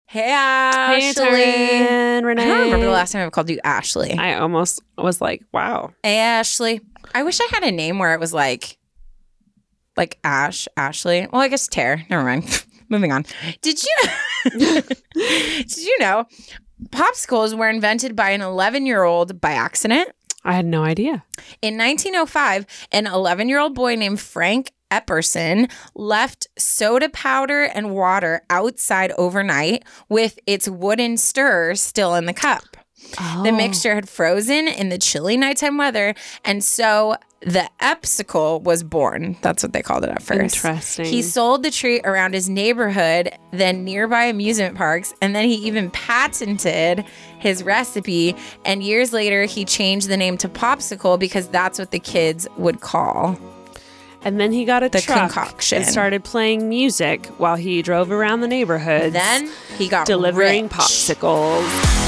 Hey, Ashley. Hey, Renee. I don't remember the last time I've called you Ashley. I almost was like, wow. Hey, Ashley. I wish I had a name where it was like Ashley. Well, I guess Tara. Never mind. Moving on. Did you know popsicles were invented by an 11-year-old by accident? I had no idea. In 1905, an 11-year-old boy named Frank Epperson left soda powder and water outside overnight with its wooden stirrer still in the cup. Oh. The mixture had frozen in the chilly nighttime weather, and so the Epsicle was born. That's what they called it at first. Interesting. He sold the treat around his neighborhood, then nearby amusement parks, and then he even patented his recipe. And years later, he changed the name to Popsicle because that's what the kids would call And then he got a the truck concoction. and started playing music while he drove around the neighborhoods. Then he got delivering rich. popsicles.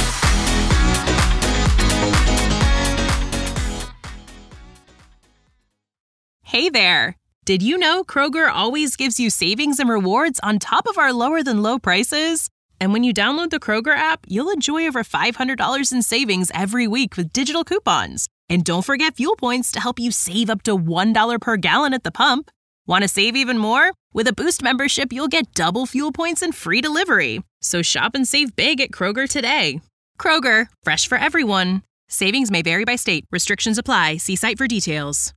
Hey there! Did you know Kroger always gives you savings and rewards on top of our lower than low prices? And when you download the Kroger app, you'll enjoy over $500 in savings every week with digital coupons. And don't forget fuel points to help you save up to $1 per gallon at the pump. Want to save even more? With a Boost membership, you'll get double fuel points and free delivery. So shop and save big at Kroger today. Kroger, fresh for everyone. Savings may vary by state. Restrictions apply. See site for details.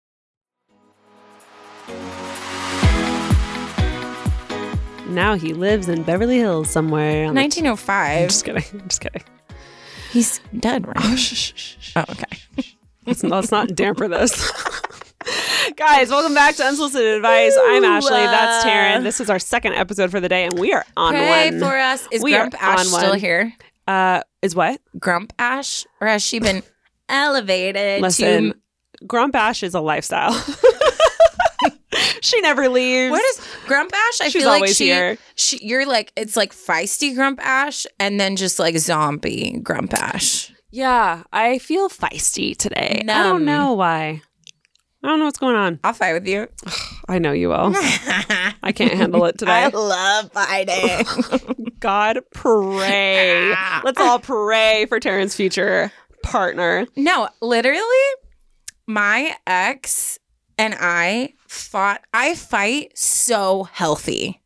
Now he lives in Beverly Hills somewhere. 1905. Just kidding. He's dead, right? Oh, shh. Oh, okay. Let's not damper this. Guys, welcome back to Unsolicited Advice. I'm Ashley. That's Taryn. This is our second episode for the day, and we are on Pray one. for us. Is We Grump are Ash on still one. here? Is what? Grump Ash? Or has she been elevated Listen, to... Grump Ash is a lifestyle. She never leaves. What is Grump Ash? I She's feel like always here. You're like, it's like feisty Grump Ash and then just like zombie Grump Ash. Yeah, I feel feisty today. I Numb. don't know why. I don't know what's going on. I'll fight with you. I know you will. I can't handle it today. I love fighting. God, pray. Let's all pray for Taryn's future partner. No, literally, my ex and I fight so healthy.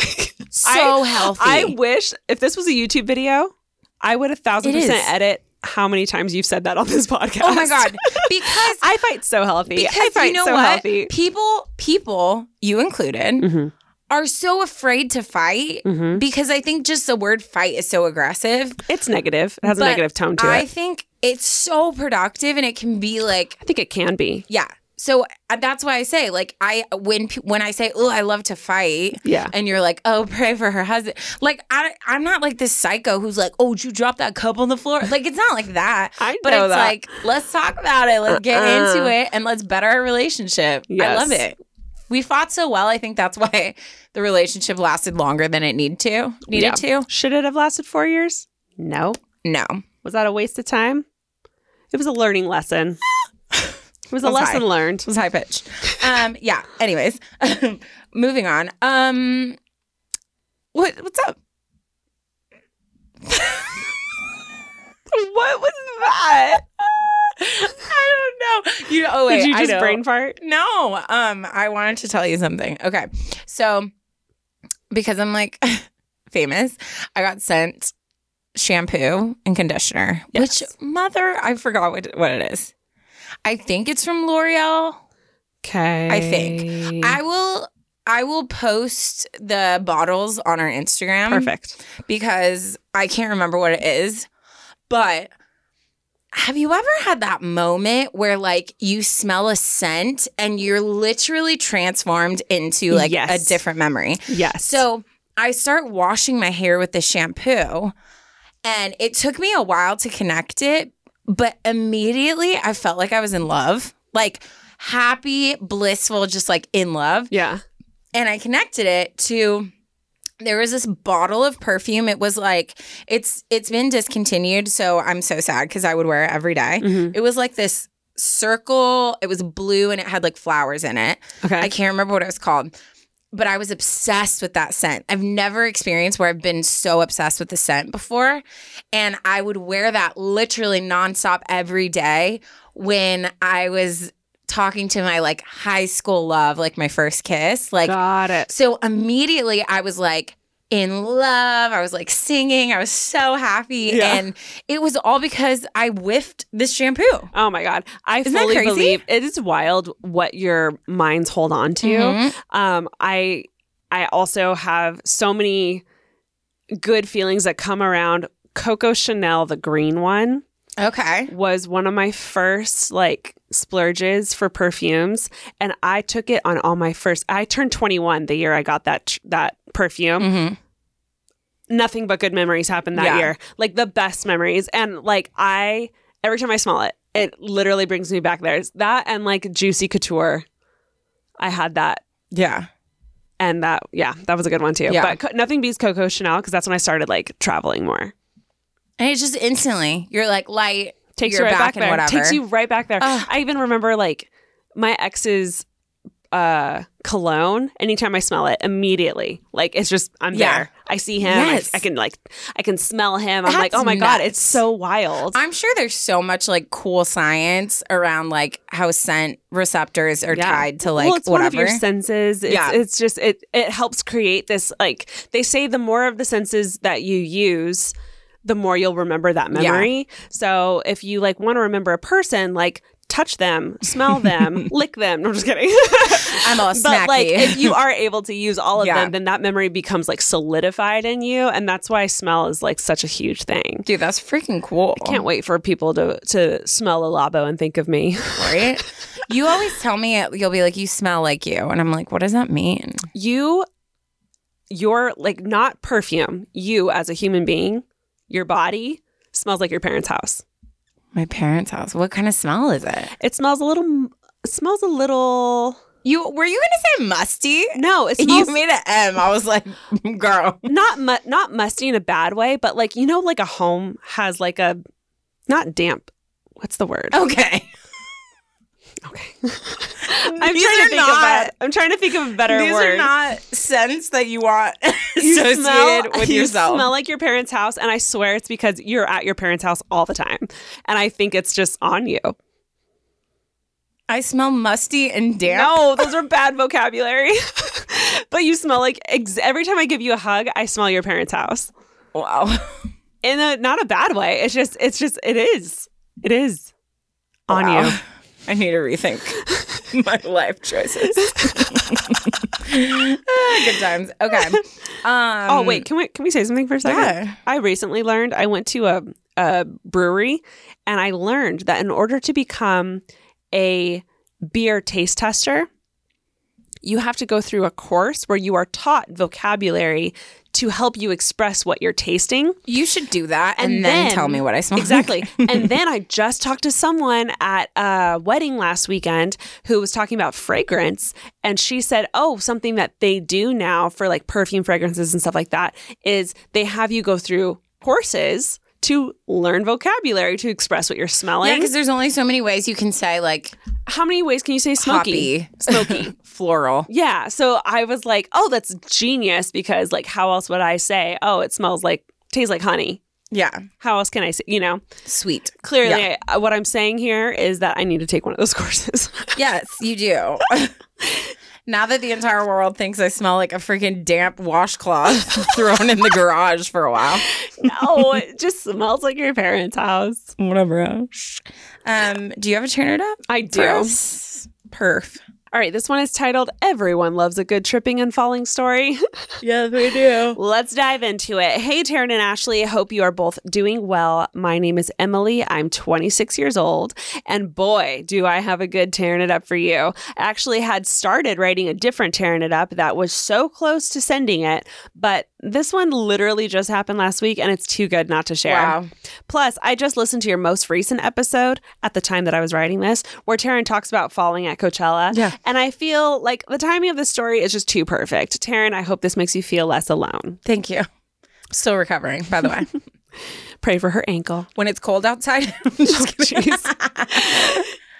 So healthy. I wish if this was a YouTube video, I would 1,000% It is. edit how many times you've said that on this podcast. Oh my God. Because I fight so healthy. Because I fight you know so what? healthy. People, you included, Mm-hmm. are so afraid to fight because I think just the word fight is so aggressive. It's negative. It has a But negative tone to I it. think it's so productive and it can be like, I think it can be. yeah. So that's why I say, like, when I say, oh, I love to fight, Yeah. and you're like, oh, pray for her husband. Like, I'm not like this psycho who's like, oh, did you drop that cup on the floor? Like, it's not like that. I but know it's that. like, let's talk about it. Let's get into it and let's better our relationship. I Yes. love it. We fought so well. I think that's why the relationship lasted longer than it needed to. Should it have lasted 4 years? No. No. Was that a waste of time? It was a learning lesson. It was a It was lesson high. learned. It was high pitch. Yeah. Anyways, moving on. What's up? What was that? I don't know. Oh wait, Did you I just know. brain fart? No. I wanted to tell you something. Okay. So because I'm like famous, I got sent shampoo and conditioner. Yes. Which I forgot what it is. I think it's from L'Oreal. Okay. I think. I will post the bottles on our Instagram. Perfect. Because I can't remember what it is. But have you ever had that moment where like you smell a scent and you're literally transformed into like Yes. a different memory? Yes. So I start washing my hair with the shampoo and it took me a while to connect it, but immediately I felt like I was in love, like happy, blissful, just like in love. Yeah. And I connected it to, there was this bottle of perfume. It was like, it's been discontinued. So I'm so sad because I would wear it every day. Mhm. It was like this circle. It was blue and it had like flowers in it. Okay. I can't remember what it was called. but I was obsessed with that scent. I've never experienced where I've been so obsessed with the scent before. And I would wear that literally nonstop every day when I was talking to my like high school love, like my first kiss. Like, Got it. so immediately I was like in love. I was like singing. I was so happy. Yeah. And it was all because I whiffed this shampoo. Oh my God. I Isn't that fully crazy? believe it is wild what your minds hold on to. Mhm. I also have so many good feelings that come around. Coco Chanel, the green one, Okay. was one of my first like splurges for perfumes, and I took it on all my first. I turned 21 the year I got that perfume. Mm-hmm. Nothing but good memories happened that Yeah. year, like the best memories. And like every time I smell it, it literally brings me back there. It's that and like Juicy Couture, I had that. Yeah. And that was a good one too. Yeah. But nothing beats Coco Chanel because that's when I started like traveling more. And it's just instantly, you're like light, Takes you're you right back and there. whatever. Takes you right back there. Ugh. I even remember like my ex's cologne. Anytime I smell it, immediately, like it's just I'm Yeah. there. I see him. Yes. I can smell him. I'm like, That's oh my God, nuts. it's so wild. I'm sure there's so much like cool science around like how scent receptors are tied to like well, it's whatever. one of your senses. It's just it helps create this, like they say the more of the senses that you use, the more you'll remember that memory. So if you like want to remember a person, like touch them, smell them, lick them. No, I'm just kidding. I'm all But like snacky. if you are able to use all of Yeah. them, then that memory becomes like solidified in you. And that's why smell is like such a huge thing. Dude, that's freaking cool. Can't wait for people to smell a Labo and think of me. Right? You always tell me you'll be like, you smell like you. And I'm like, what does that mean? You're like not perfume. You as a human being, your body smells like your parents' house. My parents' house. What kind of smell is it? It smells a little. Were you gonna say musty? No, it You smells made an M. I was like, girl. not musty in a bad way, but like like a home has like a not damp. What's the word? Okay. Okay. not- I'm trying to think of a better These word. are not scents that you want You associated with you yourself. smell like your parents' house, and I swear it's because you're at your parents' house all the time, and I think it's just on you. I smell musty and damp. No, those are bad vocabulary. But you smell like every time I give you a hug, I smell your parents' house Wow. in not a bad way. It is on Wow. you. I need to rethink my life choices. Good times. Okay. Oh wait, can we say something for a second? Yeah. I recently learned. I went to a brewery, and I learned that in order to become a beer taste tester, you have to go through a course where you are taught vocabulary to help you express what you're tasting. You should do that and then tell me what I smell. Exactly. And then I just talked to someone at a wedding last weekend who was talking about fragrance. And she said, oh, something that they do now for like perfume fragrances and stuff like that is they have you go through courses to learn vocabulary to express what you're smelling. Yeah, because there's only so many ways you can say like How many ways can you say smoky? hoppy, Smoky. floral. Yeah. So I was like, oh, that's genius because like how else would I say, oh, it tastes like honey. Yeah. How else can I say, Sweet. Clearly what I'm saying here is that I need to take one of those courses. Yes, you do. Now that the entire world thinks I smell like a freaking damp washcloth thrown in the garage for a while. No, it just smells like your parents' house. Whatever. Do you have a turn it up? I do. for us? Perf. All right, this one is titled Everyone Loves a Good Tripping and Falling Story. Yes, we do. Let's dive into it. Hey, Taryn and Ashley. Hope you are both doing well. My name is Emily. I'm 26 years old. And boy, do I have a good Tearing It Up for you. I actually had started writing a different Tearing It Up that was so close to sending it, but this one literally just happened last week and it's too good not to share. Wow. Plus, I just listened to your most recent episode at the time that I was writing this, where Taryn talks about falling at Coachella. Yeah. And I feel like the timing of the story is just too perfect. Taryn, I hope this makes you feel less alone. Thank you. Still recovering, by the way. Pray for her ankle. When it's cold outside. I'm just kidding.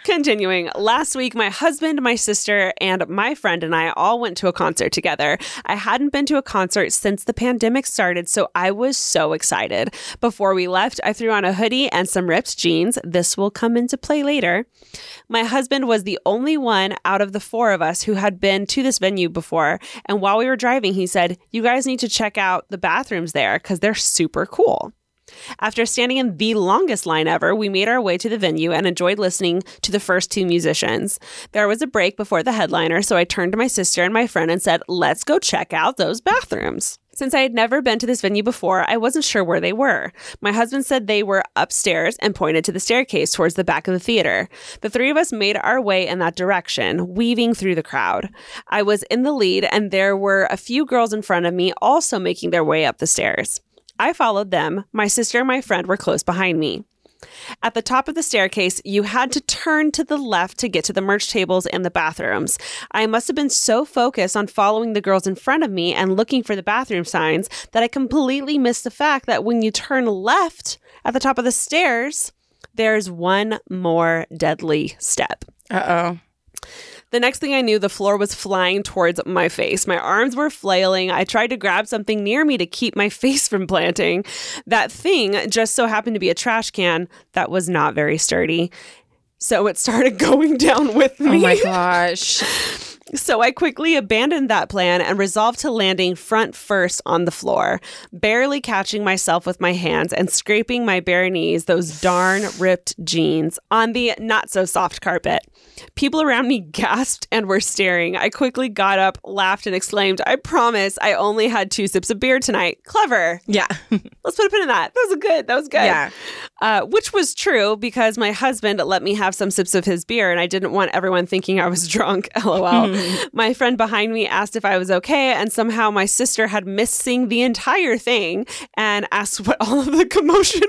Continuing, last week, my husband, my sister, and my friend and I all went to a concert together. I hadn't been to a concert since the pandemic started, so I was so excited. Before we left, I threw on a hoodie and some ripped jeans. This will come into play later. My husband was the only one out of the four of us who had been to this venue before, and while we were driving, he said, "You guys need to check out the bathrooms there because they're super cool." After standing in the longest line ever, we made our way to the venue and enjoyed listening to the first two musicians. There was a break before the headliner, so I turned to my sister and my friend and said, "Let's go check out those bathrooms." Since I had never been to this venue before, I wasn't sure where they were. My husband said they were upstairs and pointed to the staircase towards the back of the theater. The three of us made our way in that direction, weaving through the crowd. I was in the lead, and there were a few girls in front of me also making their way up the stairs. I followed them. My sister and my friend were close behind me. At the top of the staircase, you had to turn to the left to get to the merch tables and the bathrooms. I must have been so focused on following the girls in front of me and looking for the bathroom signs that I completely missed the fact that when you turn left at the top of the stairs, there's one more deadly step. Uh-oh. The next thing I knew, the floor was flying towards my face. My arms were flailing. I tried to grab something near me to keep my face from planting. That thing just so happened to be a trash can that was not very sturdy. So it started going down with me. Oh my gosh. So I quickly abandoned that plan and resolved to landing front first on the floor, barely catching myself with my hands and scraping my bare knees, those darn ripped jeans, on the not-so-soft carpet. People around me gasped and were staring. I quickly got up, laughed, and exclaimed, "I promise I only had 2 sips of beer tonight." Clever. Yeah. Let's put a pin in that. That was good. Yeah. Which was true because my husband let me have some sips of his beer and I didn't want everyone thinking I was drunk. LOL. My friend behind me asked if I was okay, and somehow my sister had missed seeing the entire thing and asked what all of the commotion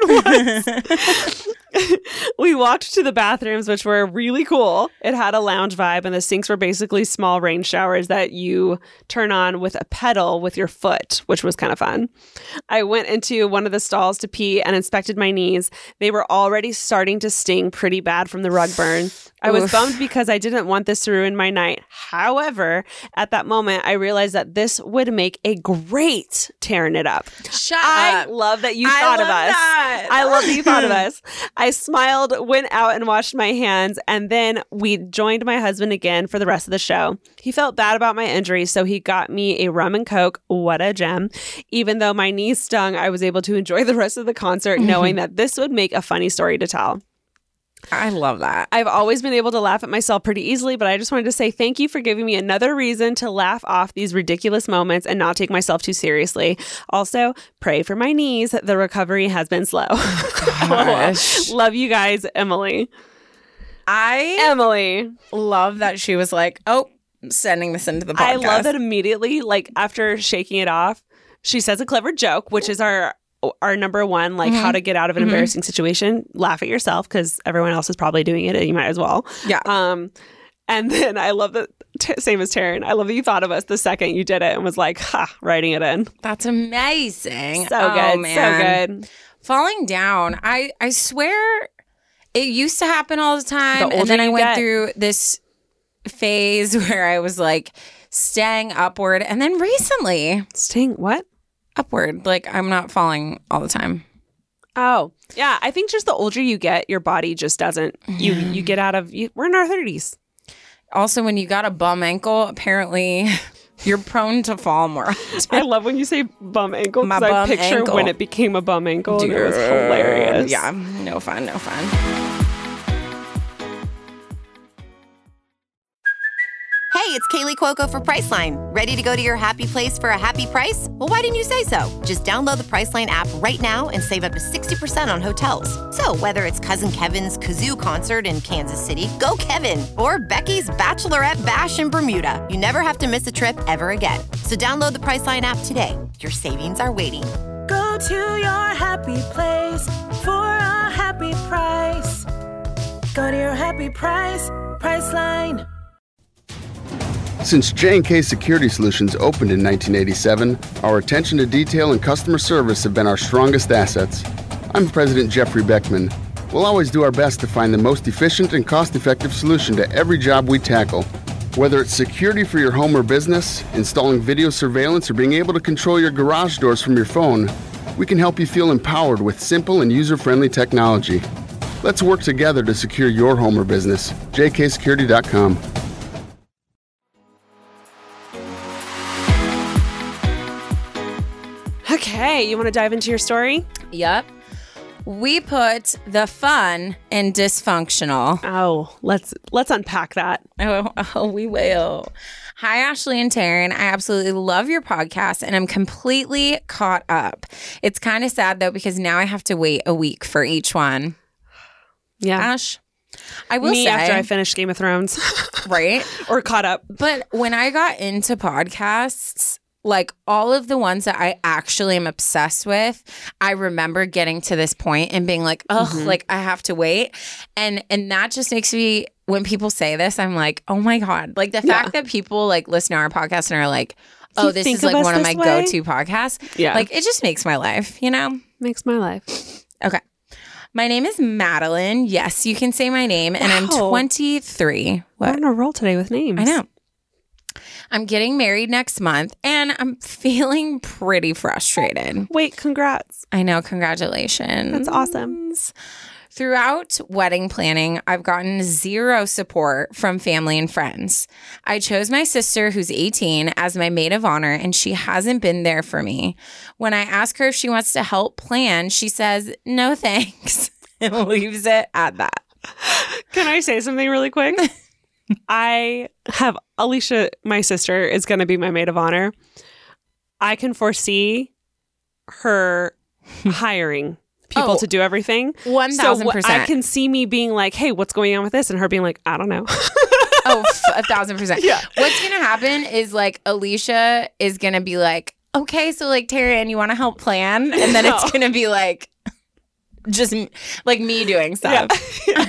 was. We walked to the bathrooms, which were really cool. It had a lounge vibe, and the sinks were basically small rain showers that you turn on with a pedal with your foot, which was kind of fun. I went into one of the stalls to pee and inspected my knees. They were already starting to sting pretty bad from the rug burn. I was bummed because I didn't want this to ruin my night. However, at that moment, I realized that this would make a great tearing it up. I love that you thought of us. I love that you thought of us. I smiled, went out and washed my hands, and then we joined my husband again for the rest of the show. He felt bad about my injury, so he got me a rum and Coke. What a gem. Even though my knees stung, I was able to enjoy the rest of the concert knowing that this would make a funny story to tell. I love that. I've always been able to laugh at myself pretty easily, but I just wanted to say thank you for giving me another reason to laugh off these ridiculous moments and not take myself too seriously. Also, pray for my knees. The recovery has been slow. Gosh. Love you guys, Emily. Emily. Love that she was like, oh, I'm sending this into the podcast. I love that immediately, like after shaking it off, she says a clever joke, which is our number one, like how to get out of an embarrassing situation. Laugh at yourself because everyone else is probably doing it and you might as well. Yeah. And then I love that, same as Taryn, I love that you thought of us the second you did it and was like, writing it in. That's amazing. So good. Man. So good. Falling down. I swear it used to happen all the time. And then I went through this phase where I was like staying upward. And then recently. Staying what? Upward. Like I'm not falling all the time. Oh, yeah. I think just the older you get, your body just doesn't. You get out of. We're in our 30s. Also, when you got a bum ankle, apparently you're prone to fall more. I love when you say bum ankle My because I bum picture ankle. when it became a bum ankle. Dude, and it was hilarious. Yeah. No fun. No fun. Hey, it's Kaylee Cuoco for Priceline. Ready to go to your happy place for a happy price? Well, why didn't you say so? Just download the Priceline app right now and save up to 60% on hotels. So whether it's Cousin Kevin's Kazoo Concert in Kansas City, go Kevin, or Becky's Bachelorette Bash in Bermuda, you never have to miss a trip ever again. So download the Priceline app today. Your savings are waiting. Go to your happy place for a happy price. Go to your happy price, Priceline. Since J&K Security Solutions opened in 1987, our attention to detail and customer service have been our strongest assets. I'm President Jeffrey Beckman. We'll always do our best to find the most efficient and cost-effective solution to every job we tackle. Whether it's security for your home or business, installing video surveillance, or being able to control your garage doors from your phone, we can help you feel empowered with simple and user-friendly technology. Let's work together to secure your home or business. jksecurity.com. Okay, you want to dive into your story? Yep. We put the fun in dysfunctional. Oh, let's unpack that. Oh, we will. Hi, Ashley and Taryn. I absolutely love your podcast and I'm completely caught up. It's kind of sad though because now I have to wait a week for each one. Yeah. Ash, I will Me say after I finished Game of Thrones. right? Or caught up. But when I got into podcasts, like all of the ones that I actually am obsessed with, I remember getting to this point and being like, oh, like I have to wait. And that just makes me, when people say this, I'm like, oh my God. Like the fact that people like listen to our podcast and are like, oh, this is like one of my go-to podcasts. Yeah. Like it just makes my life, you know? Makes my life. Okay. My name is Madeline. Yes, you can say my name. And I'm 23. We're on a roll today with names. I know. I'm getting married next month and I'm feeling pretty frustrated. Wait, congrats. I know. Congratulations. That's awesome. Throughout wedding planning, I've gotten zero support from family and friends. I chose my sister, who's 18, as my maid of honor, and she hasn't been there for me. When I ask her if she wants to help plan, she says, no thanks, and leaves it at that. Can I say something really quick? I have Alicia, my sister, is going to be my maid of honor. I can foresee her hiring people to do everything. 1,000%. So I can see me being like, hey, what's going on with this? And her being like, I don't know. 1,000%. Yeah. What's going to happen is like Alicia is going to be like, okay, so like Taryn, you want to help plan? And then it's going to be like, just like me doing stuff. Yeah.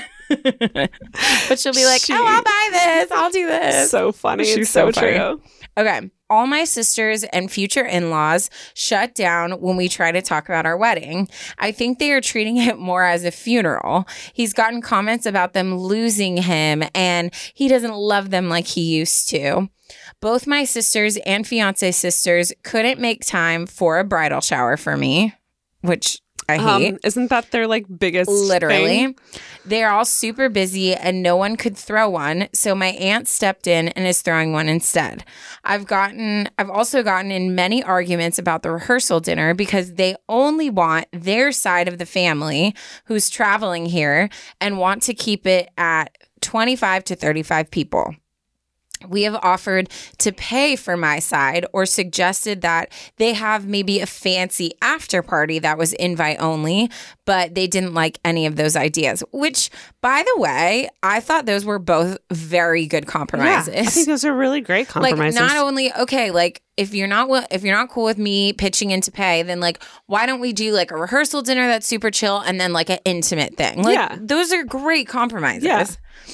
But she'll be like, oh, I'll buy this. I'll do this. So funny. She's It's so funny. true. Okay. All my sisters and future in-laws shut down when we try to talk about our wedding. I think they are treating it more as a funeral. He's gotten comments about them losing him and he doesn't love them like he used to. Both my sisters and fiance sisters couldn't make time for a bridal shower for me, which I hate. Isn't that their like biggest Literally. thing? They're all super busy and no one could throw one. So my aunt stepped in and is throwing one instead. I've also gotten in many arguments about the rehearsal dinner because they only want their side of the family who's traveling here and want to keep it at 25 to 35 people. We have offered to pay for my side or suggested that they have maybe a fancy after party that was invite only, but they didn't like any of those ideas, which, by the way, I thought those were both very good compromises. Yeah, I think those are really great compromises. Like, not only, okay, like, if you're not cool with me pitching in to pay, then like, why don't we do like a rehearsal dinner that's super chill and then like an intimate thing? Like, those are great compromises. Yeah.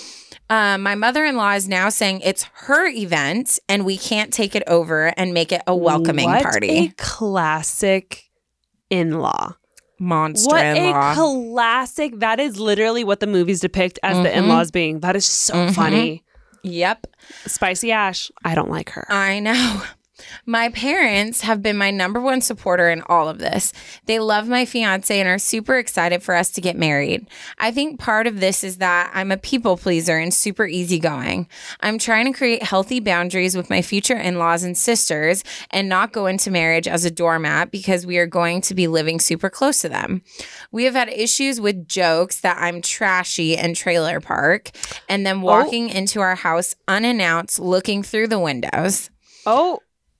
My mother-in-law is now saying it's her event and we can't take it over and make it a welcoming party. What a classic in-law. Monster What in-law. a classic. That is literally what the movies depict as the in-laws being. That is so funny. Yep. Spicy Ash. I don't like her. I know. My parents have been my number one supporter in all of this. They love my fiance and are super excited for us to get married. I think part of this is that I'm a people pleaser and super easygoing. I'm trying to create healthy boundaries with my future in-laws and sisters and not go into marriage as a doormat because we are going to be living super close to them. We have had issues with jokes that I'm trashy and trailer park and then walking into our house unannounced looking through the windows. Oh.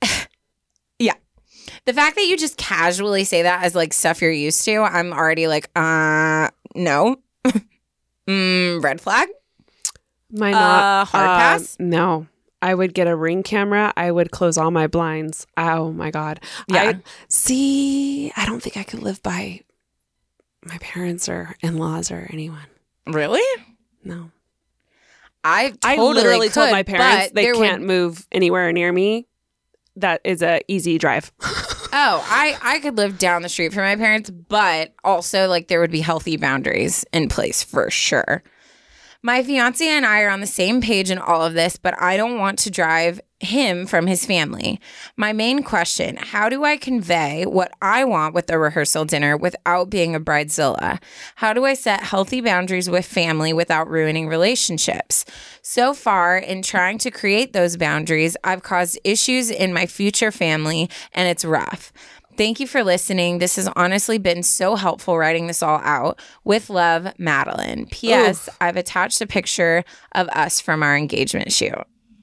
Yeah. The fact that you just casually say that as like stuff you're used to, I'm already like, no. Red flag? My not hard pass? No. I would get a Ring camera. I would close all my blinds. Oh my God. Yeah. I don't think I could live by my parents or in-laws or anyone. Really? No. I literally could, told my parents but they there can't move anywhere near me. that is a easy drive. Oh, I could live down the street from my parents, but also like there would be healthy boundaries in place for sure. My fiance and I are on the same page in all of this, but I don't want to drive him from his family. My main question, how do I convey what I want with the rehearsal dinner without being a bridezilla? How do I set healthy boundaries with family without ruining relationships? So far, in trying to create those boundaries, I've caused issues in my future family, and it's rough. Thank you for listening. This has honestly been so helpful writing this all out. With love, Madeline. P.S. I've attached a picture of us from our engagement shoot.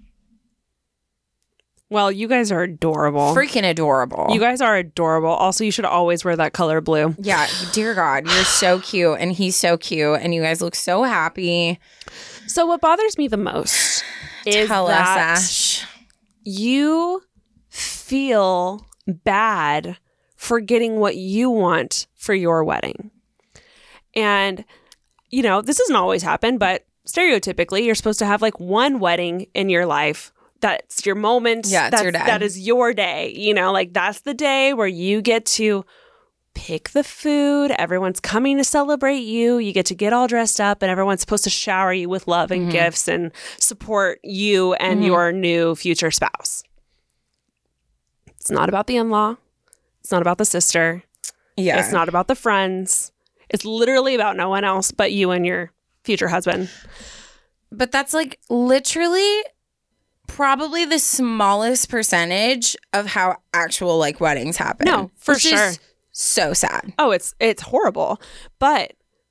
Well, you guys are adorable. Freaking adorable. You guys are adorable. Also, you should always wear that color blue. Yeah, dear God, you're so cute, and he's so cute, and you guys look so happy. So what bothers me the most is Tell us, that Ash. you feel bad for getting what you want for your wedding. And, you know, this doesn't always happen, but stereotypically, you're supposed to have like one wedding in your life. That's your moment. Yeah, it's your day. That is your day. You know, like that's the day where you get to pick the food. Everyone's coming to celebrate you. You get to get all dressed up, and everyone's supposed to shower you with love and gifts and support you and your new future spouse. It's not about the in-law. It's not about the sister. Yeah. It's not about the friends. It's literally about no one else but you and your future husband. But that's like literally probably the smallest percentage of how actual like weddings happen. No, for which sure. is so sad. Oh, it's horrible. But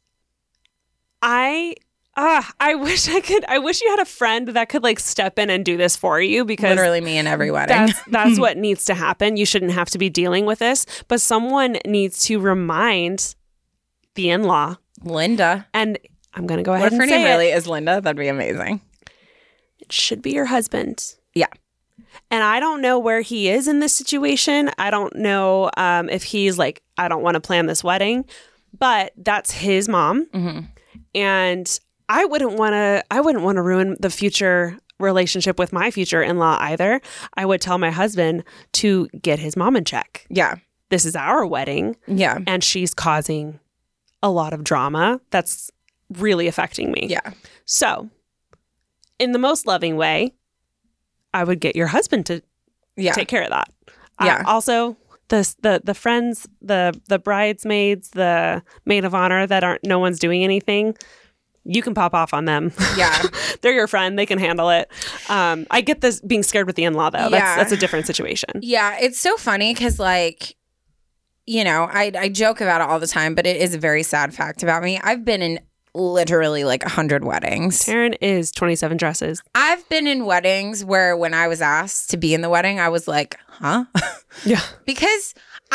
I wish you had a friend that could like step in and do this for you, because Literally me in every wedding. that's what needs to happen. You shouldn't have to be dealing with this, but someone needs to remind the in-law. Linda. And I'm going to go What ahead if her and say name it. really is Linda? That'd be amazing. It should be your husband. Yeah. And I don't know where he is in this situation. I don't know if he's like, I don't want to plan this wedding, but that's his mom. And I wouldn't want to ruin the future relationship with my future in-law either. I would tell my husband to get his mom in check. Yeah. This is our wedding. Yeah. And she's causing a lot of drama that's really affecting me. Yeah. So, in the most loving way, I would get your husband to Yeah. take care of that. Yeah. Also, the friends, the bridesmaids, the maid of honor that no one's doing anything, you can pop off on them. Yeah. They're your friend. They can handle it. I get this being scared with the in-law, though. Yeah. That's a different situation. Yeah. It's so funny because, like, you know, I joke about it all the time, but it is a very sad fact about me. I've been in literally like 100 weddings. Taryn is 27 dresses. I've been in weddings where when I was asked to be in the wedding, I was like, huh? Yeah. Because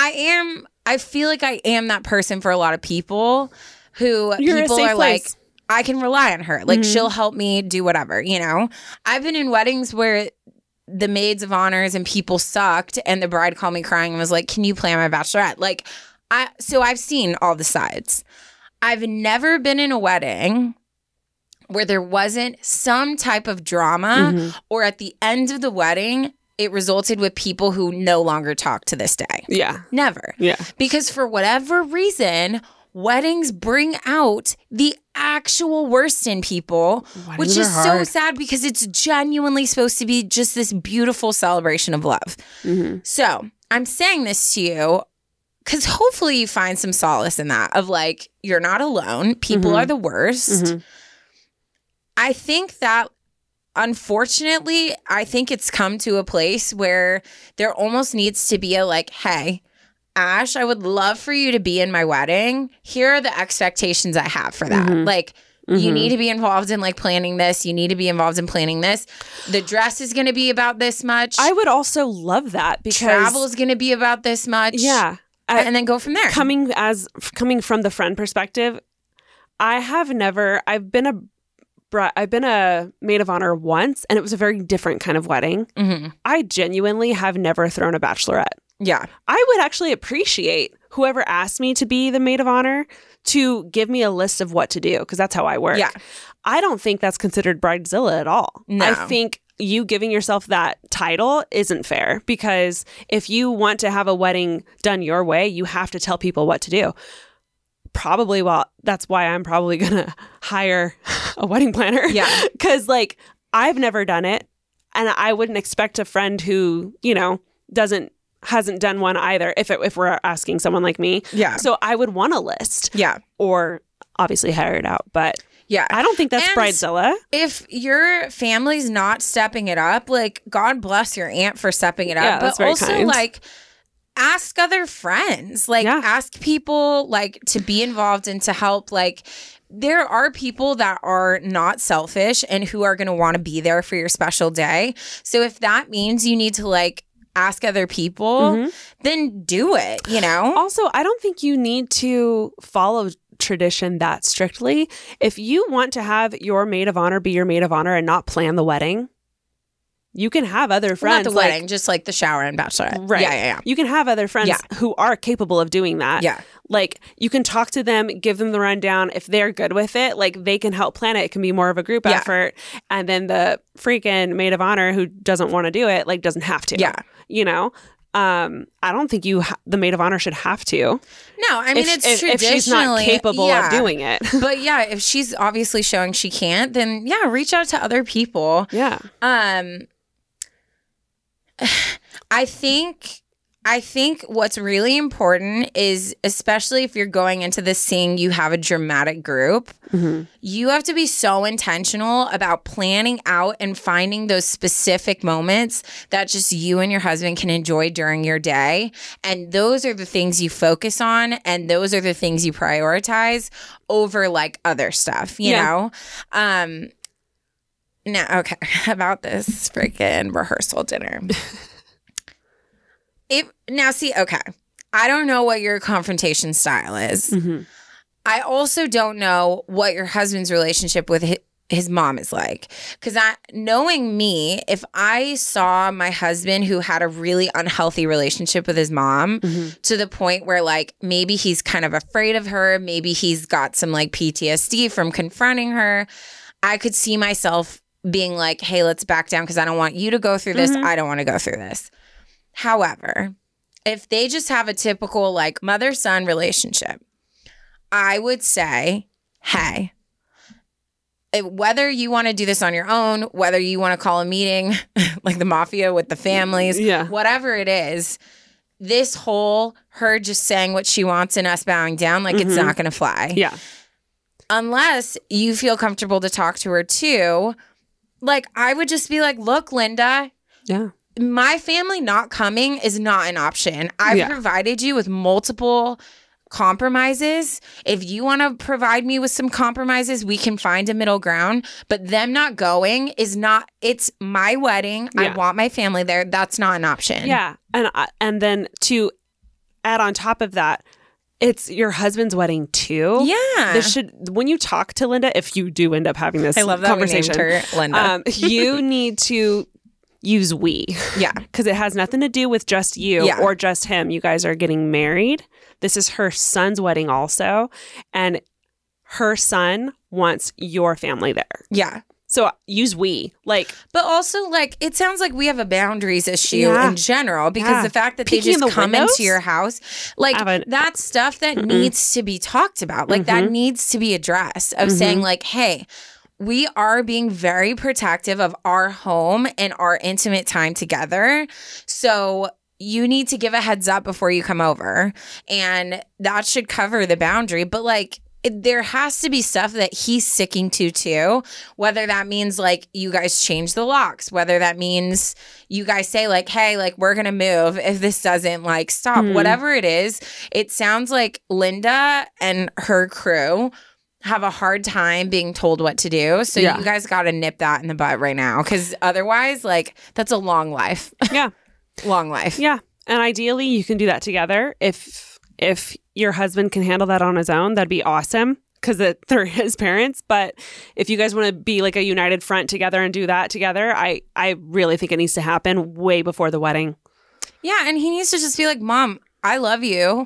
I feel like I am that person for a lot of people who You're a people safe are place. like, I can rely on her. Like, she'll help me do whatever, you know? I've been in weddings where the maids of honors and people sucked, and the bride called me crying and was like, can you plan my bachelorette? Like, so I've seen all the sides. I've never been in a wedding where there wasn't some type of drama or at the end of the wedding, it resulted with people who no longer talk to this day. Yeah. Never. Yeah. Because for whatever reason, weddings bring out the actual worst in people, which Weddings is are so hard. sad because it's genuinely supposed to be just this beautiful celebration of love. So I'm saying this to you because hopefully you find some solace in that of like, you're not alone. People are the worst. I think that unfortunately, I think it's come to a place where there almost needs to be a like, hey, Ash, I would love for you to be in my wedding. Here are the expectations I have for that. Like, you need to be involved in like planning this. You need to be involved in planning this. The dress is going to be about this much. I would also love that because Travel is going to be about this much. Yeah. And then go from there. Coming from the friend perspective, I've been a maid of honor once, and it was a very different kind of wedding. I genuinely have never thrown a bachelorette. Yeah. I would actually appreciate whoever asked me to be the maid of honor to give me a list of what to do, because that's how I work. Yeah. I don't think that's considered bridezilla at all. No. I think you giving yourself that title isn't fair, because if you want to have a wedding done your way, you have to tell people what to do. Probably, that's why I'm probably going to hire a wedding planner. Yeah. Because like I've never done it, and I wouldn't expect a friend who, hasn't done one either if we're asking someone like me. Yeah. So I would want a list. Yeah. Or obviously hire it out. But yeah, I don't think that's And Bridezilla. if your family's not stepping it up, like God bless your aunt for stepping it up. Yeah, that's but very also kind. like ask other friends, like ask people like to be involved and to help. Like there are people that are not selfish and who are going to want to be there for your special day. So if that means you need to like ask other people, then do it, Also, I don't think you need to follow tradition that strictly. If you want to have your maid of honor be your maid of honor and not plan the wedding, you can have other friends. Not the wedding, just like the shower and bachelorette. Right. Yeah. You can have other friends who are capable of doing that. Yeah. Like you can talk to them, give them the rundown. If they're good with it, like they can help plan it. It can be more of a group effort. And then the freaking maid of honor who doesn't want to do it, like doesn't have to. Yeah. I don't think the maid of honor should have to. No, I mean, it's traditionally... If she's not capable of doing it. But yeah, if she's obviously showing she can't, then reach out to other people. Yeah. I think what's really important is, especially if you're going into this seeing you have a dramatic group, you have to be so intentional about planning out and finding those specific moments that just you and your husband can enjoy during your day. And those are the things you focus on, and those are the things you prioritize over like other stuff, you know? Now, okay, about this freaking rehearsal dinner. I don't know what your confrontation style is. I also don't know what your husband's relationship with his mom is like. Because knowing me, if I saw my husband who had a really unhealthy relationship with his mom to the point where like maybe he's kind of afraid of her, maybe he's got some like PTSD from confronting her, I could see myself being like, hey, let's back down because I don't want you to go through this. I don't want to go through this. However, if they just have a typical like mother-son relationship, I would say, hey, whether you want to do this on your own, whether you want to call a meeting like the mafia with the families, whatever it is, this whole her just saying what she wants and us bowing down, like it's not going to fly. Yeah. Unless you feel comfortable to talk to her too. Like I would just be like, look, Linda. Yeah. My family not coming is not an option. I've provided you with multiple compromises. If you want to provide me with some compromises, we can find a middle ground. But them not going is not, it's my wedding. I want my family there. That's not an option. Yeah. And then to add on top of that, it's your husband's wedding too. Yeah. When you talk to Linda, if you do end up having this conversation, we named her Linda. You need to use we. Yeah. Because it has nothing to do with just you or just him. You guys are getting married. This is her son's wedding also. And her son wants your family there. Yeah. So use we. Like, but also like it sounds like we have a boundaries issue in general because the fact that Peeking they just come into your house, like that's stuff that needs to be talked about. Like that needs to be addressed of saying like, hey, we are being very protective of our home and our intimate time together. So you need to give a heads up before you come over. And that should cover the boundary. But like, there has to be stuff that he's sticking to too, whether that means like you guys change the locks, whether that means you guys say like, hey, like we're going to move if this doesn't like stop, whatever it is. It sounds like Linda and her crew have a hard time being told what to do. So you guys got to nip that in the butt right now. Because otherwise, like, that's a long life. Yeah. Long life. Yeah. And ideally, you can do that together. If your husband can handle that on his own, that'd be awesome. Because they're his parents. But if you guys want to be like a united front together and do that together, I really think it needs to happen way before the wedding. Yeah. And he needs to just be like, Mom, I love you.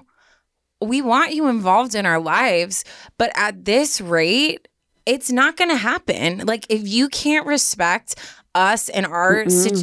We want you involved in our lives, but at this rate, it's not going to happen. Like, if you can't respect us and our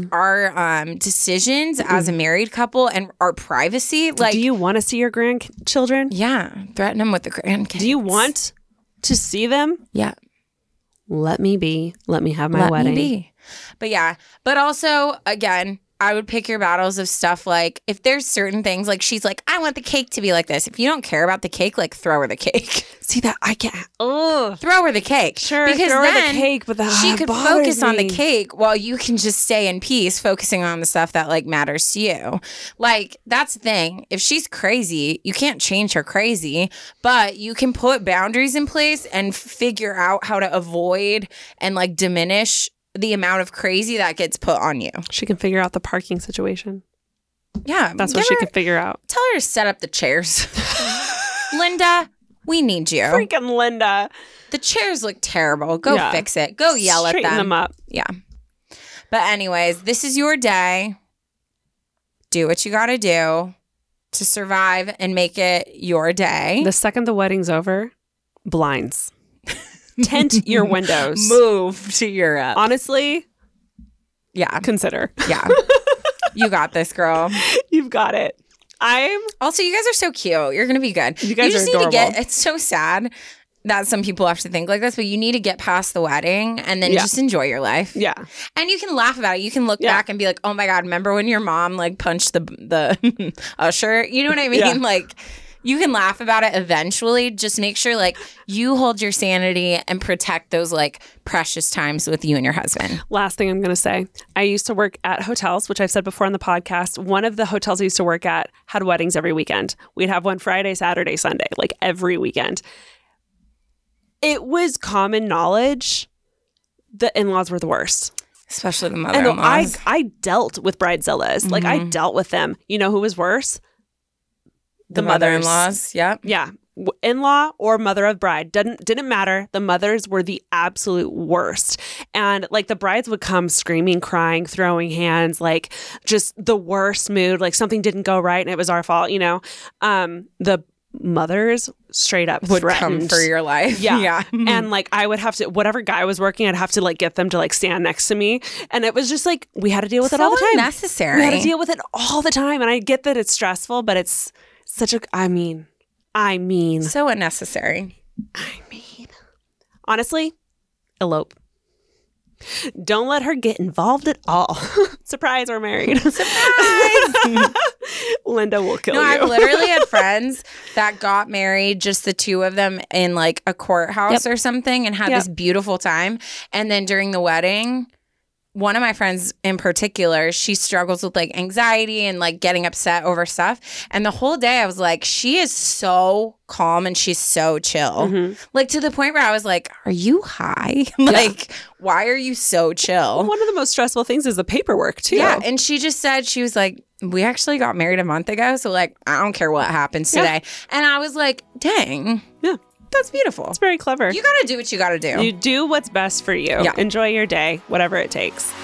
decisions as a married couple and our privacy. Like, do you want to see your grandchildren? Yeah, threaten them with the grandkids. Do you want to see them? Yeah. Let me be. Let me have my wedding. Me be. But yeah, but also, again, I would pick your battles of stuff like if there's certain things, like she's like, I want the cake to be like this. If you don't care about the cake, like throw her the cake. See that? I can't. Oh, throw her the cake. Sure, because throw then her the cake, but she could focus on the cake while you can just stay in peace, focusing on the stuff that like matters to you. Like that's the thing. If she's crazy, you can't change her crazy, but you can put boundaries in place and figure out how to avoid and like diminish the amount of crazy that gets put on you. She can figure out the parking situation. Yeah. That's what she can figure out. Tell her to set up the chairs. Linda, we need you. Freaking Linda. The chairs look terrible. Go fix it. Go yell at them. Straighten them up. Yeah. But anyways, this is your day. Do what you got to do to survive and make it your day. The second the wedding's over, blinds. Tint your windows. Move to Europe. Honestly, yeah. Consider. Yeah. You got this, girl. You've got it. Also, you guys are so cute. You're going to be good. You guys just are adorable. need to it's so sad that some people have to think like this, but you need to get past the wedding and then just enjoy your life. Yeah. And you can laugh about it. You can look back and be like, oh my God, remember when your mom like punched the usher? You know what I mean? Yeah. Like, you can laugh about it eventually. Just make sure like you hold your sanity and protect those like precious times with you and your husband. Last thing I'm going to say. I used to work at hotels, which I've said before on the podcast. One of the hotels I used to work at had weddings every weekend. We'd have one Friday, Saturday, Sunday, like every weekend. It was common knowledge the in-laws were the worst. Especially the mother-in-laws. I dealt with bridezillas. Like I dealt with them. You know who was worse? The mother-in-laws, yep. Yeah. In-law or mother of bride. Didn't matter. The mothers were the absolute worst. And like the brides would come screaming, crying, throwing hands, like just the worst mood. Like something didn't go right and it was our fault, you know? The mothers straight up would threatened. come for your life. Yeah. And like I would have to, whatever guy was working, I'd have to like get them to like stand next to me. And it was just like, we had to deal with it all the time. Necessary. We had to deal with it all the time. And I get that it's stressful, but it's such a, I mean. So unnecessary. Honestly, elope. Don't let her get involved at all. Surprise, we're married. Surprise! Linda will kill you. I've literally had friends that got married, just the two of them in like a courthouse or something, and had this beautiful time. And then during the wedding, one of my friends in particular, she struggles with like anxiety and like getting upset over stuff. And the whole day I was like, she is so calm and she's so chill. Like to the point where I was like, are you high? Like, why are you so chill? Well, one of the most stressful things is the paperwork too. Yeah. And she just said, she was like, we actually got married a month ago. So like, I don't care what happens today. And I was like, dang. Yeah. That's beautiful. It's very clever. You got to do what you got to do. You do what's best for you. Yeah. Enjoy your day, whatever it takes.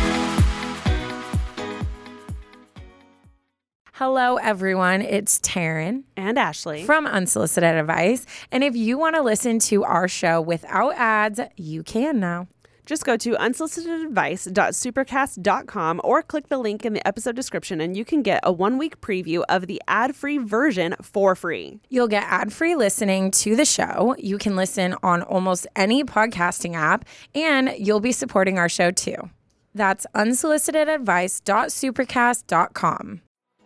Hello, everyone. It's Taryn and Ashley from Unsolicited Advice. And if you want to listen to our show without ads, you can now. Just go to unsolicitedadvice.supercast.com or click the link in the episode description and you can get a 1-week preview of the ad-free version for free. You'll get ad-free listening to the show. You can listen on almost any podcasting app, and you'll be supporting our show too. That's unsolicitedadvice.supercast.com.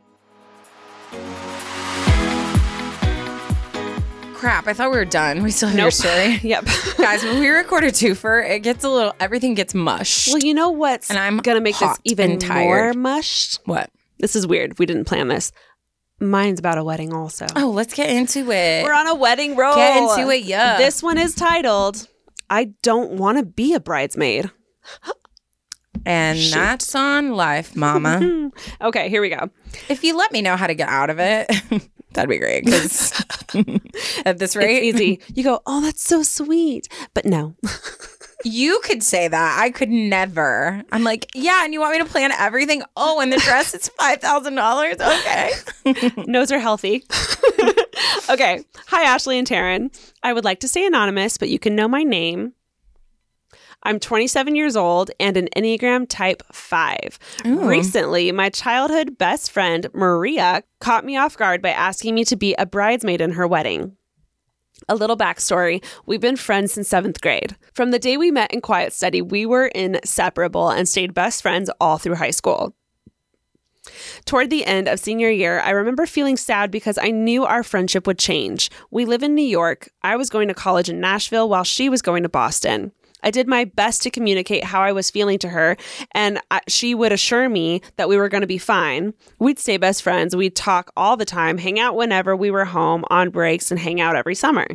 Crap, I thought we were done. We still have your story. Yep. Guys, when we record a twofer, it gets everything gets mushed. Well, you know what's going to make this even more mushed? What? This is weird. We didn't plan this. Mine's about a wedding also. Oh, let's get into it. We're on a wedding roll. Get into it, yeah. This one is titled, I Don't Want to Be a Bridesmaid. And that's on life, mama. Okay, here we go. If you let me know how to get out of it, that'd be great. Because at this rate, it's easy. You go, oh, that's so sweet. But no. You could say that. I could never. I'm like, yeah, and you want me to plan everything? Oh, and the dress is $5,000? Okay. Nose are healthy. Okay. Hi, Ashley and Taryn. I would like to stay anonymous, but you can know my name. I'm 27 years old and an Enneagram type 5. Recently, my childhood best friend, Maria, caught me off guard by asking me to be a bridesmaid in her wedding. A little backstory. We've been friends since 7th grade. From the day we met in quiet study, we were inseparable and stayed best friends all through high school. Toward the end of senior year, I remember feeling sad because I knew our friendship would change. We live in New York. I was going to college in Nashville while she was going to Boston. I did my best to communicate how I was feeling to her, and she would assure me that we were going to be fine. We'd stay best friends. We'd talk all the time, hang out whenever we were home on breaks, and hang out every summer.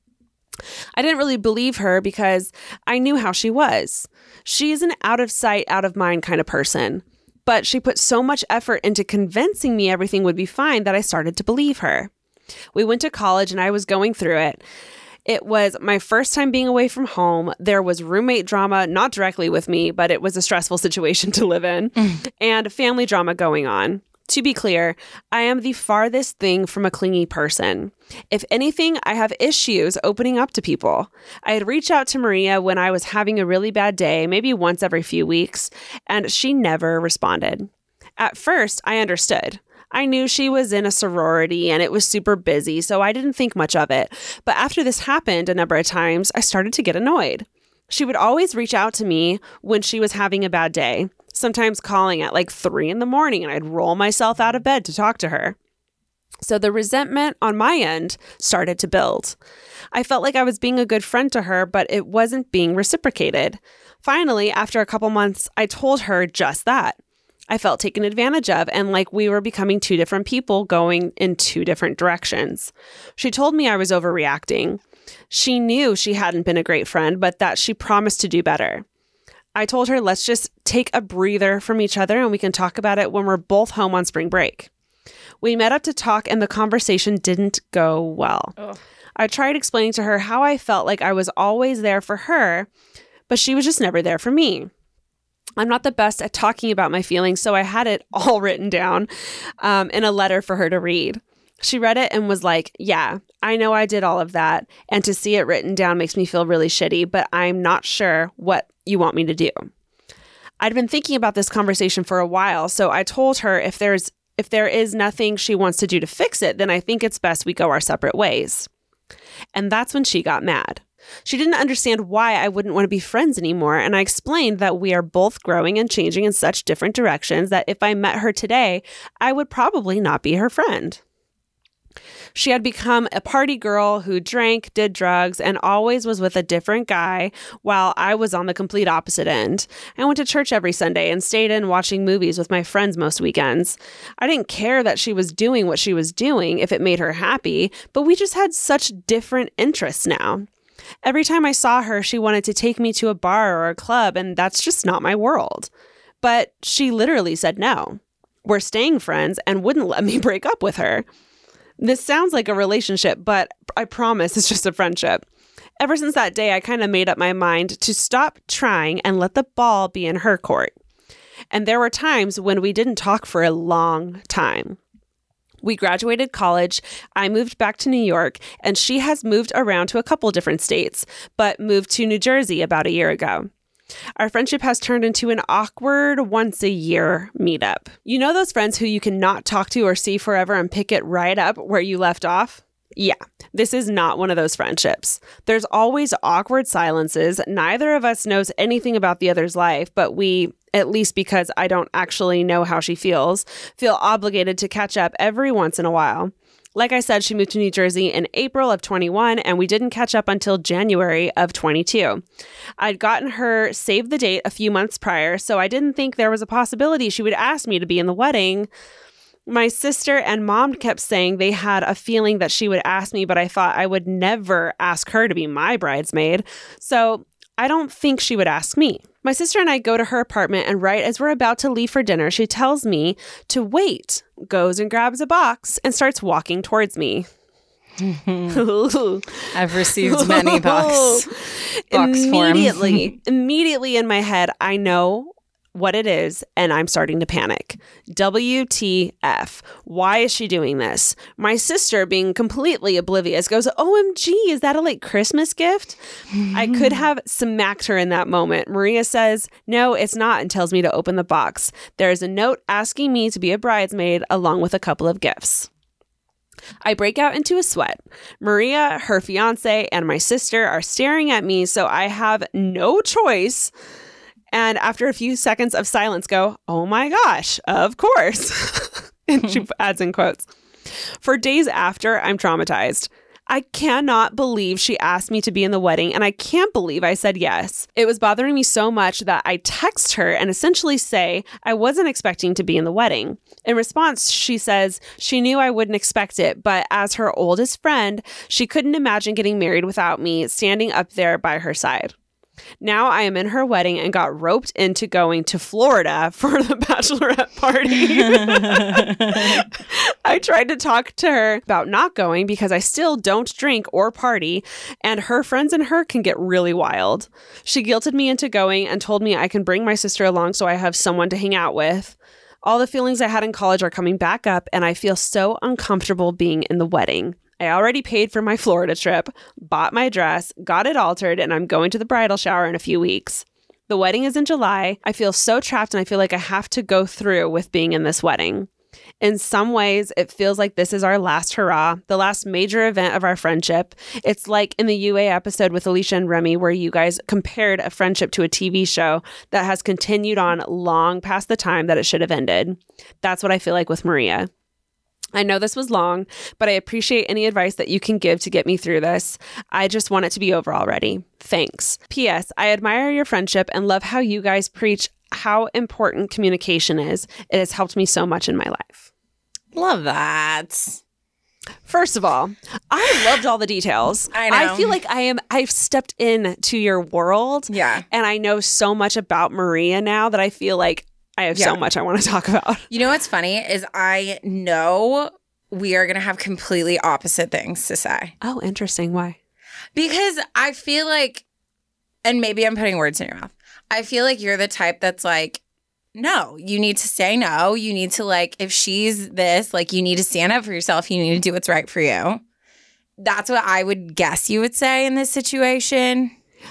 I didn't really believe her because I knew how she was. She's an out of sight, out of mind kind of person. But she put so much effort into convincing me everything would be fine that I started to believe her. We went to college and I was going through it. It was my first time being away from home. There was roommate drama, not directly with me, but it was a stressful situation to live in, and family drama going on. To be clear, I am the farthest thing from a clingy person. If anything, I have issues opening up to people. I had reached out to Maria when I was having a really bad day, maybe once every few weeks, and she never responded. At first, I understood. I knew she was in a sorority and it was super busy, so I didn't think much of it. But after this happened a number of times, I started to get annoyed. She would always reach out to me when she was having a bad day, sometimes calling at like 3 a.m, and I'd roll myself out of bed to talk to her. So the resentment on my end started to build. I felt like I was being a good friend to her, but it wasn't being reciprocated. Finally, after a couple months, I told her just that. I felt taken advantage of and like we were becoming two different people going in two different directions. She told me I was overreacting. She knew she hadn't been a great friend, but that she promised to do better. I told her, let's just take a breather from each other and we can talk about it when we're both home on spring break. We met up to talk and the conversation didn't go well. Ugh. I tried explaining to her how I felt like I was always there for her, but she was just never there for me. I'm not the best at talking about my feelings, so I had it all written down in a letter for her to read. She read it and was like, yeah, I know I did all of that, and to see it written down makes me feel really shitty, but I'm not sure what you want me to do. I'd been thinking about this conversation for a while, so I told her if there is nothing she wants to do to fix it, then I think it's best we go our separate ways. And that's when she got mad. She didn't understand why I wouldn't want to be friends anymore, and I explained that we are both growing and changing in such different directions that if I met her today, I would probably not be her friend. She had become a party girl who drank, did drugs, and always was with a different guy, while I was on the complete opposite end. I went to church every Sunday and stayed in watching movies with my friends most weekends. I didn't care that she was doing what she was doing if it made her happy, but we just had such different interests now. Every time I saw her, she wanted to take me to a bar or a club, and that's just not my world. But she literally said no. We're staying friends and wouldn't let me break up with her. This sounds like a relationship, but I promise it's just a friendship. Ever since that day, I kind of made up my mind to stop trying and let the ball be in her court. And there were times when we didn't talk for a long time. We graduated college, I moved back to New York, and she has moved around to a couple different states, but moved to New Jersey about a year ago. Our friendship has turned into an awkward once-a-year meetup. You know those friends who you cannot talk to or see forever and pick it right up where you left off? Yeah, this is not one of those friendships. There's always awkward silences. Neither of us knows anything about the other's life, but we, at least because I don't actually know how she feels, feel obligated to catch up every once in a while. Like I said, she moved to New Jersey in April of 21, and we didn't catch up until January of 22. I'd gotten her save the date a few months prior, so I didn't think there was a possibility she would ask me to be in the wedding. My sister and mom kept saying they had a feeling that she would ask me, but I thought I would never ask her to be my bridesmaid. So I don't think she would ask me. My sister and I go to her apartment, and right as we're about to leave for dinner, she tells me to wait, goes and grabs a box, and starts walking towards me. I've received many box forms. Immediately in my head, I know what it is, and I'm starting to panic. WTF. Why is she doing this? My sister, being completely oblivious, goes, OMG, is that a late Christmas gift? I could have smacked her in that moment. Maria says, no, it's not, and tells me to open the box. There is a note asking me to be a bridesmaid along with a couple of gifts. I break out into a sweat. Maria, her fiance, and my sister are staring at me, so I have no choice. And after a few seconds of silence, go, oh my gosh, of course. And she adds in quotes. For days after, I'm traumatized. I cannot believe she asked me to be in the wedding, and I can't believe I said yes. It was bothering me so much that I text her and essentially say I wasn't expecting to be in the wedding. In response, she says she knew I wouldn't expect it, but as her oldest friend, she couldn't imagine getting married without me standing up there by her side. Now I am in her wedding and got roped into going to Florida for the bachelorette party. I tried to talk to her about not going because I still don't drink or party, and her friends and her can get really wild. She guilted me into going and told me I can bring my sister along so I have someone to hang out with. All the feelings I had in college are coming back up, and I feel so uncomfortable being in the wedding. I already paid for my Florida trip, bought my dress, got it altered, and I'm going to the bridal shower in a few weeks. The wedding is in July. I feel so trapped, and I feel like I have to go through with being in this wedding. In some ways, it feels like this is our last hurrah, the last major event of our friendship. It's like in the UA episode with Alicia and Remy, where you guys compared a friendship to a TV show that has continued on long past the time that it should have ended. That's what I feel like with Maria. I know this was long, but I appreciate any advice that you can give to get me through this. I just want it to be over already. Thanks. P.S. I admire your friendship and love how you guys preach how important communication is. It has helped me so much in my life. Love that. First of all, I loved all the details. I know. I feel like I've stepped into your world. Yeah. And I know so much about Maria now that I feel like I have so much I want to talk about. You know what's funny is I know we are going to have completely opposite things to say. Oh, interesting. Why? Because I feel like, and maybe I'm putting words in your mouth, I feel like you're the type that's like, no, you need to say no. You need to, like, if she's this, like, you need to stand up for yourself. You need to do what's right for you. That's what I would guess you would say in this situation.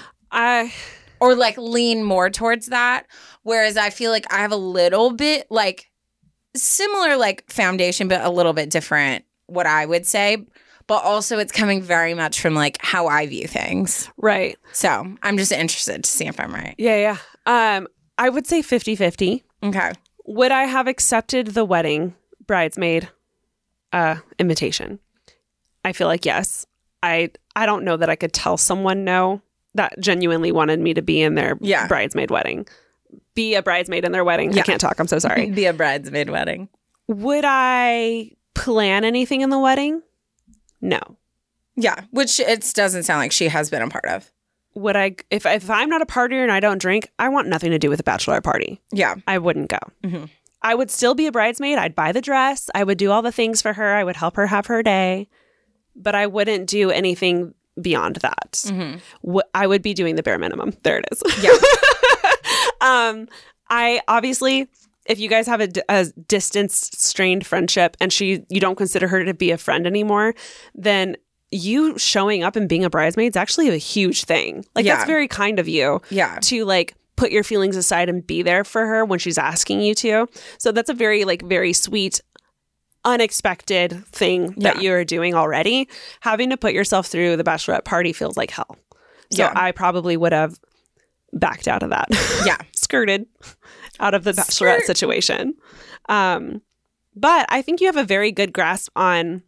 Or, like, lean more towards that. Whereas I feel like I have a little bit, like, similar, like, foundation, but a little bit different, what I would say. But also it's coming very much from, like, how I view things. Right. So I'm just interested to see if I'm right. Yeah. I would say 50-50. Okay. Would I have accepted the wedding bridesmaid invitation? I feel like yes. I don't know that I could tell someone no that genuinely wanted me to be in their bridesmaid wedding. Be a bridesmaid in their wedding. Yeah. I can't talk. I'm so sorry. Be a bridesmaid wedding. Would I plan anything in the wedding? No. Yeah, which it doesn't sound like she has been a part of. Would I, if I'm not a partier and I don't drink, I want nothing to do with the bachelorette party. Yeah. I wouldn't go. Mm-hmm. I would still be a bridesmaid. I'd buy the dress. I would do all the things for her. I would help her have her day. But I wouldn't do anything beyond that. Mm-hmm. I would be doing the bare minimum. There it is. Yeah. I obviously, if you guys have a distance-strained friendship and you don't consider her to be a friend anymore, then you showing up and being a bridesmaid is actually a huge thing. Like, that's very kind of you to, like, put your feelings aside and be there for her when she's asking you to. So that's a very, like, very sweet, unexpected thing that you're doing already. Having to put yourself through the bachelorette party feels like hell. So I probably would have backed out of that. Yeah. Skirted out of the bachelorette situation. But I think you have a very good grasp on...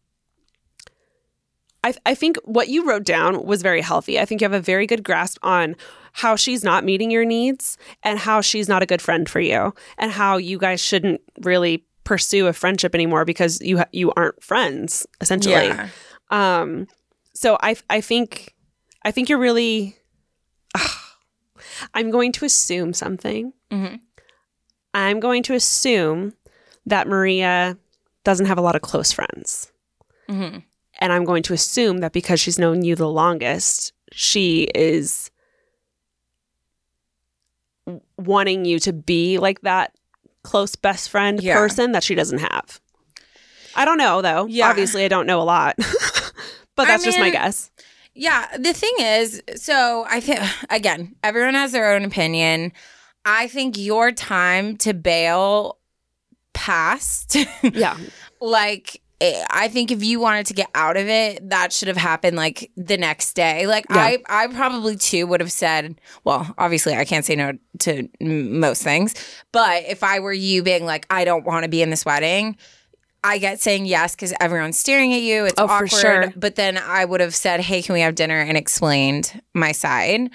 I think what you wrote down was very healthy. I think you have a very good grasp on how she's not meeting your needs and how she's not a good friend for you and how you guys shouldn't really pursue a friendship anymore because you aren't friends, essentially. Yeah. So I think you're really... I'm going to assume something. Mm-hmm. I'm going to assume that Maria doesn't have a lot of close friends. Mm-hmm. And I'm going to assume that because she's known you the longest, she is wanting you to be like that close best friend person that she doesn't have. I don't know, though. Yeah. Obviously, I don't know a lot. But that's just my guess. Yeah. The thing is, so I think, again, everyone has their own opinion. I think your time to bail passed. Yeah. Like, I think if you wanted to get out of it, that should have happened like the next day. Like I probably too would have said, well, obviously I can't say no to most things, but if I were you being like, I don't want to be in this wedding, I get saying yes because everyone's staring at you. It's awkward. For sure. But then I would have said, hey, can we have dinner, and explained my side.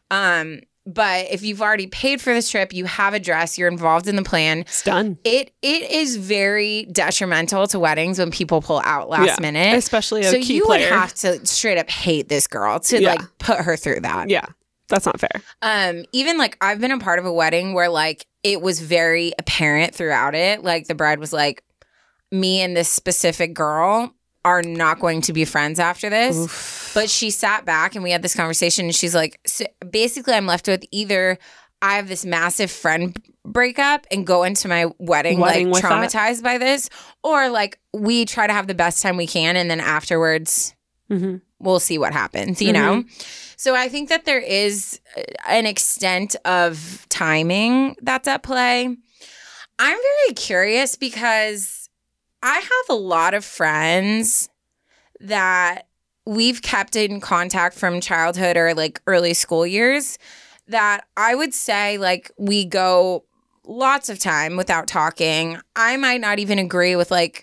But if you've already paid for this trip, you have a dress, you're involved in the plan. It's done. It is very detrimental to weddings when people pull out last minute. Especially a key player. So you would have to straight up hate this girl to like put her through that. Yeah, that's not fair. Even like I've been a part of a wedding where like it was very apparent throughout it. Like the bride was like, me and this specific girl are not going to be friends after this. Oof. But she sat back and we had this conversation and she's like, so basically I'm left with either I have this massive friend breakup and go into my wedding like traumatized by this, or like we try to have the best time we can and then afterwards we'll see what happens, you know? So I think that there is an extent of timing that's at play. I'm very curious because I have a lot of friends that we've kept in contact from childhood or like early school years that I would say like we go lots of time without talking. I might not even agree with like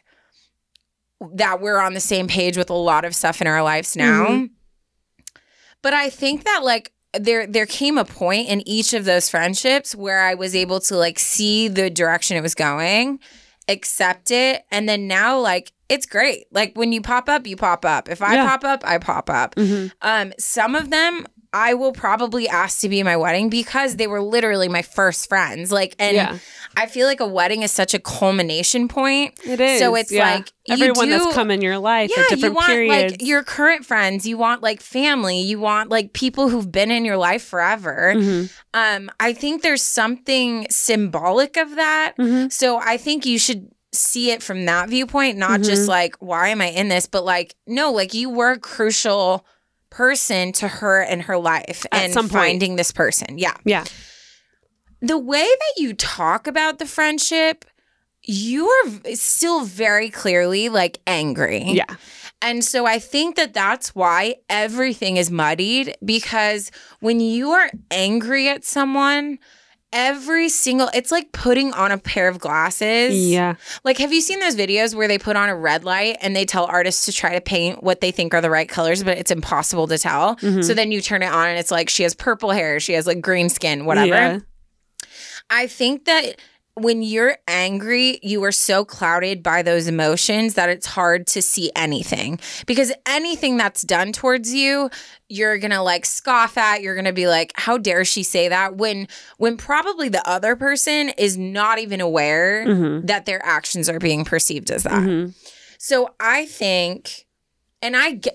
that we're on the same page with a lot of stuff in our lives now. But I think that like there came a point in each of those friendships where I was able to like see the direction it was going, accept it, and then now like it's great. Like when you pop up, you pop up. If I pop up, I pop up. Some of them I will probably ask to be in my wedding because they were literally my first friends. Like, and I feel like a wedding is such a culmination point. It is. So it's like everyone that's come in your life at different you want, periods. Like your current friends, you want like family, you want like people who've been in your life forever. I think there's something symbolic of that. So I think you should see it from that viewpoint, not just like, why am I in this? But like, no, like you were a crucial person to her and her life and finding this person. Yeah. The way that you talk about the friendship, you are still very clearly like angry. Yeah. And so I think that that's why everything is muddied, because when you are angry at someone, it's like putting on a pair of glasses. Yeah. Like, have you seen those videos where they put on a red light and they tell artists to try to paint what they think are the right colors, but it's impossible to tell? So then you turn it on and it's like, she has purple hair, she has like green skin, whatever. Yeah. I think that when you're angry, you are so clouded by those emotions that it's hard to see anything, because anything that's done towards you, you're going to like scoff at. You're going to be like, how dare she say that? When probably the other person is not even aware that their actions are being perceived as that. So I think, and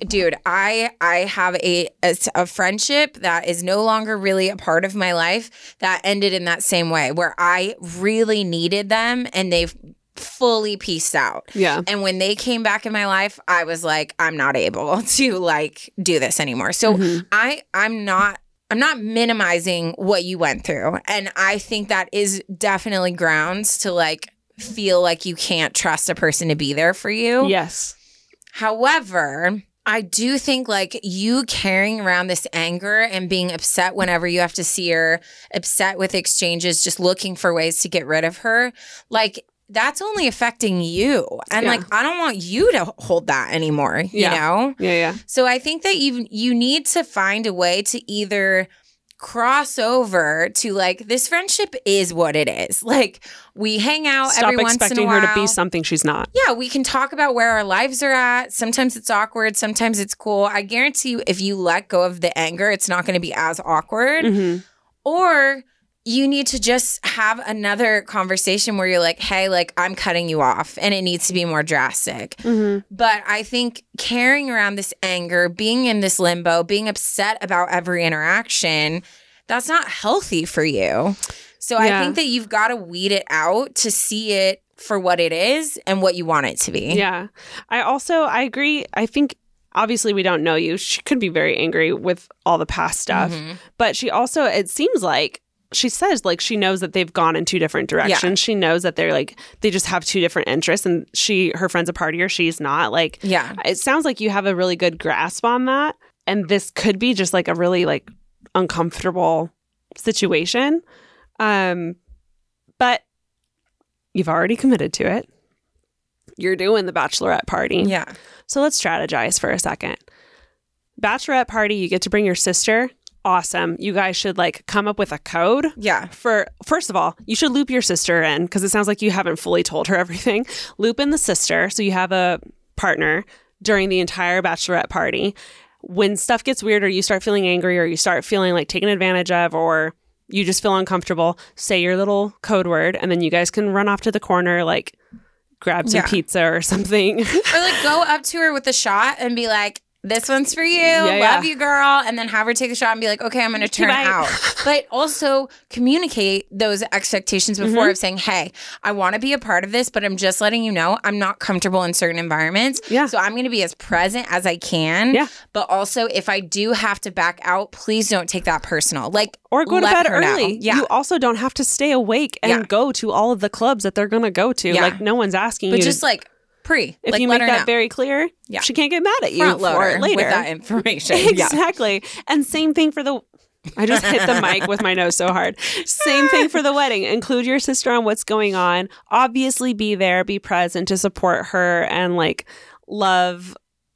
I have a friendship that is no longer really a part of my life that ended in that same way, where I really needed them and they've fully pieced out. Yeah. And when they came back in my life, I was like, I'm not able to like do this anymore. So I'm not minimizing what you went through. And I think that is definitely grounds to like feel like you can't trust a person to be there for you. Yes. However, I do think like you carrying around this anger and being upset whenever you have to see her, upset with exchanges, just looking for ways to get rid of her, like that's only affecting you. And like, I don't want you to hold that anymore, you know? Yeah. So I think that you need to find a way to either cross over to like, this friendship is what it is. Like, we hang out every once in a while. Stop expecting her to be something she's not. Yeah, we can talk about where our lives are at. Sometimes it's awkward. Sometimes it's cool. I guarantee you, if you let go of the anger, it's not going to be as awkward. Or you need to just have another conversation where you're like, hey, like, I'm cutting you off and it needs to be more drastic. But I think carrying around this anger, being in this limbo, being upset about every interaction, that's not healthy for you. So I think that you've got to weed it out to see it for what it is and what you want it to be. Yeah. I agree. I think obviously we don't know you. She could be very angry with all the past stuff. But she also, it seems like, she says like she knows that they've gone in two different directions. Yeah. She knows that they're like, they just have two different interests, and her friend's a partier, she's not. Like, yeah. It sounds like you have a really good grasp on that. And this could be just like a really like uncomfortable situation. But you've already committed to it. You're doing the bachelorette party. Yeah. So let's strategize for a second. Bachelorette party, you get to bring your sister. Awesome. You guys should like come up with a code. Yeah. First of all, you should loop your sister in, because it sounds like you haven't fully told her everything. Loop in the sister so you have a partner during the entire bachelorette party. When stuff gets weird, or you start feeling angry, or you start feeling like taken advantage of, or you just feel uncomfortable, say your little code word, and then you guys can run off to the corner, like grab some pizza or something. Or like go up to her with a shot and be like, this one's for you. Love you, girl. And then have her take the shot and be like, okay, I'm going to turn out. But also communicate those expectations before of saying, hey, I want to be a part of this, but I'm just letting you know I'm not comfortable in certain environments. Yeah. So I'm going to be as present as I can. Yeah. But also, if I do have to back out, please don't take that personal. Like, or go to bed early. Yeah. You also don't have to stay awake and go to all of the clubs that they're going to go to. Yeah. Like, no one's asking you. But just like, if you make that very clear, she can't get mad at you for it later with that information. Exactly. And same thing for I just hit the mic with my nose so hard. Same thing for the wedding. Include your sister on what's going on. Obviously be there, be present to support her and like love,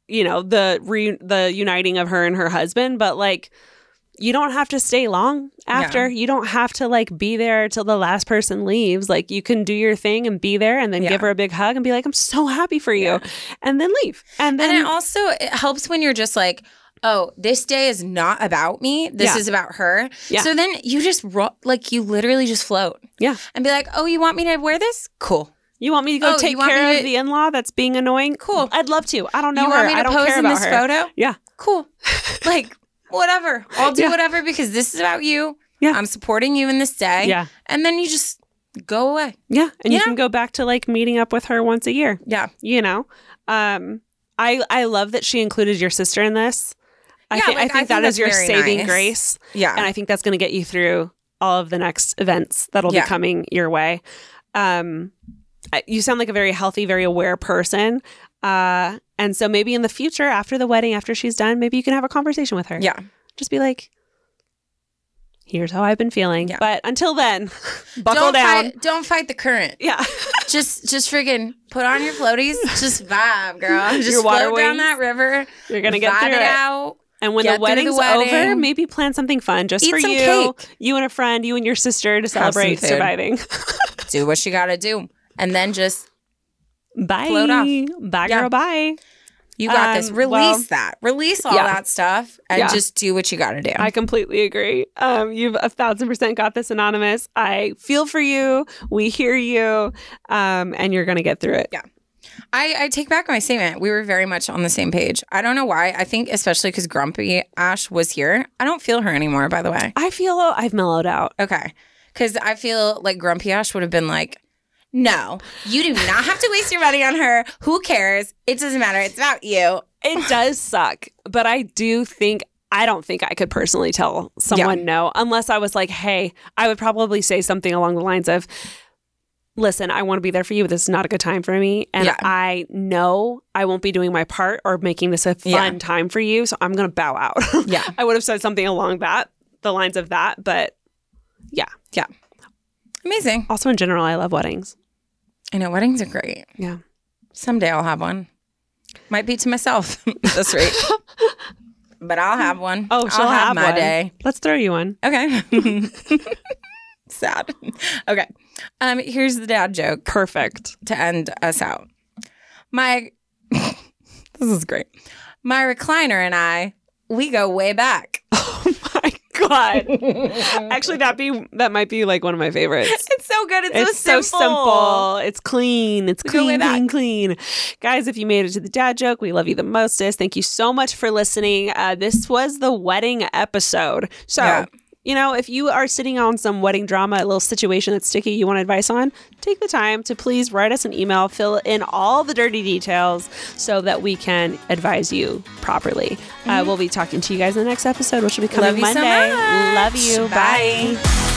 the uniting of her and her husband. But like, you don't have to stay long after. Yeah. You don't have to like be there till the last person leaves. Like, you can do your thing and be there, and then give her a big hug and be like, I'm so happy for you. And then leave. And then it helps when you're just like, oh, this day is not about me. This is about her. Yeah. So then you just you literally just float. Yeah. And be like, oh, you want me to wear this? Cool. You want me to go take care of the in-law that's being annoying? Cool. I'd love to. I don't know her. I don't care about her. Photo? Yeah. Cool. Like, whatever. I'll do whatever, because this is about you. Yeah. I'm supporting you in this day. Yeah. And then you just go away. Yeah. And you can go back to like meeting up with her once a year. Yeah. I love that she included your sister in this. I think that is your saving grace. Yeah. And I think that's going to get you through all of the next events that'll be coming your way. You sound like a very healthy, very aware person. And so maybe in the future, after the wedding, after she's done, maybe you can have a conversation with her. Yeah. Just be like, here's how I've been feeling. Yeah. But until then, buckle down. Don't fight the current. Yeah. just friggin' put on your floaties. Just vibe, girl. Just float down that river. You're going to get through it. Out. And when the wedding's over, maybe plan something fun just for you. Cake. You and a friend, you and your sister to celebrate surviving. Do what you got to do. And then just bye. Float off. Bye, girl. Bye. You got this. Release that. Release all that stuff and just do what you got to do. I completely agree. You've 1,000% got this, Anonymous. I feel for you. We hear you. And you're going to get through it. Yeah. I take back my statement. We were very much on the same page. I don't know why. I think especially because Grumpy Ash was here. I don't feel her anymore, by the way. I feel I've mellowed out. Okay. Because I feel like Grumpy Ash would have been like, no, you do not have to waste your money on her. Who cares? It doesn't matter. It's about you. It does suck. But I don't think I could personally tell someone no, unless I was like, hey, I would probably say something along the lines of, listen, I want to be there for you, but this is not a good time for me. And I know I won't be doing my part or making this a fun time for you. So I'm going to bow out. Yeah. I would have said something along the lines of that. But yeah. Yeah. Amazing. Also, in general, I love weddings. I know. Weddings are great. Yeah. Someday I'll have one. Might be to myself this rate. But I'll have one. Oh, she'll have my day. Let's throw you one. Okay. Sad. Okay. Here's the dad joke. Perfect. To end us out. This is great. My recliner and I, we go way back. Oh my God. Actually, that might be like one of my favorites. It's so good. It's so simple. It's clean. It's clean. Guys, if you made it to the dad joke, we love you the mostest. Thank you so much for listening. This was the wedding episode. So if you are sitting on some wedding drama, a little situation that's sticky you want advice on, take the time to please write us an email, fill in all the dirty details so that we can advise you properly. We'll be talking to you guys in the next episode, which will be coming Love you so Monday. much. Love you. Bye. Bye.